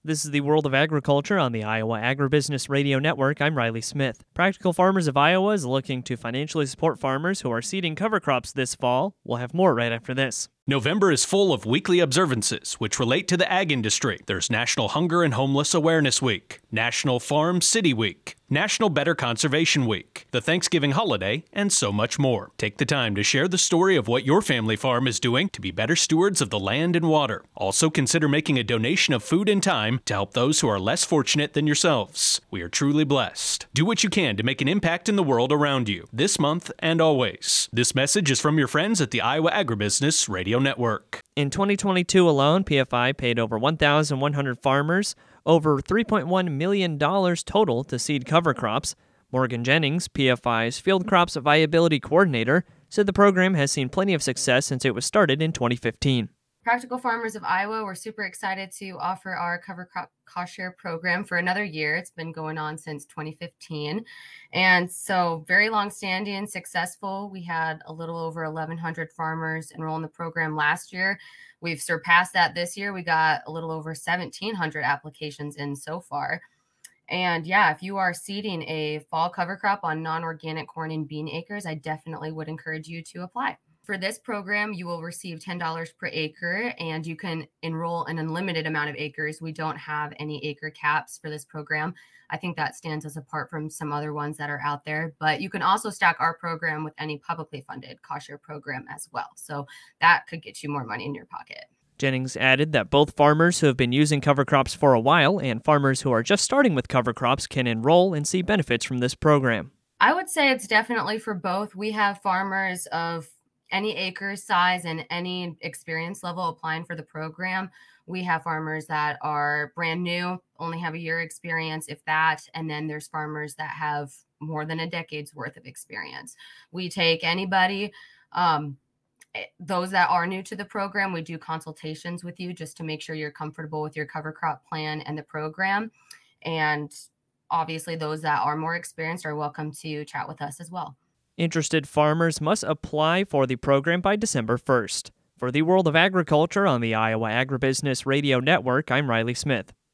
This is the World of Agriculture on the Iowa Agribusiness Radio Network. I'm Riley Smith. Practical Farmers of Iowa is looking to financially support farmers who are seeding cover crops this fall. We'll have more right after this. November is full of weekly observances which relate to the ag industry. There's National Hunger and Homeless Awareness Week, National Farm City Week, National Better Conservation Week, the Thanksgiving holiday, and so much more. Take the time to share the story of what your family farm is doing to be better stewards of the land and water. Also consider making a donation of food and time to help those who are less fortunate than yourselves. We are truly blessed. Do what you can to make an impact in the world around you, this month and always. This message is from your friends at the Iowa Agribusiness Radio Network. In 2022 alone, PFI paid over 1,100 farmers over $3.1 million total to seed cover crops. Morgan Jennings, PFI's Field Crops Viability Coordinator, said the program has seen plenty of success since it was started in 2015. Practical Farmers of Iowa, we're super excited to offer our cover crop cost share program for another year. It's been going on since 2015. And so very long-standing and successful. We had a little over 1,100 farmers enroll in the program last year. We've surpassed that this year. We got a little over 1,700 applications in so far. And yeah, if you are seeding a fall cover crop on non-organic corn and bean acres, I definitely would encourage you to apply. For this program, you will receive $10 per acre, and you can enroll an unlimited amount of acres. We don't have any acre caps for this program. I think that stands us apart from some other ones that are out there. But you can also stack our program with any publicly funded cost share program as well. So that could get you more money in your pocket. Jennings added that both farmers who have been using cover crops for a while and farmers who are just starting with cover crops can enroll and see benefits from this program. I would say it's definitely for both. We have farmers of any acre size and any experience level applying for the program. We have farmers that are brand new, only have a year experience, if that. And then there's farmers that have more than a decade's worth of experience. We take anybody, those that are new to the program. We do consultations with you just to make sure you're comfortable with your cover crop plan and the program. And obviously those that are more experienced are welcome to chat with us as well. Interested farmers must apply for the program by December 1st. For the World of Agriculture on the Iowa Agribusiness Radio Network, I'm Riley Smith.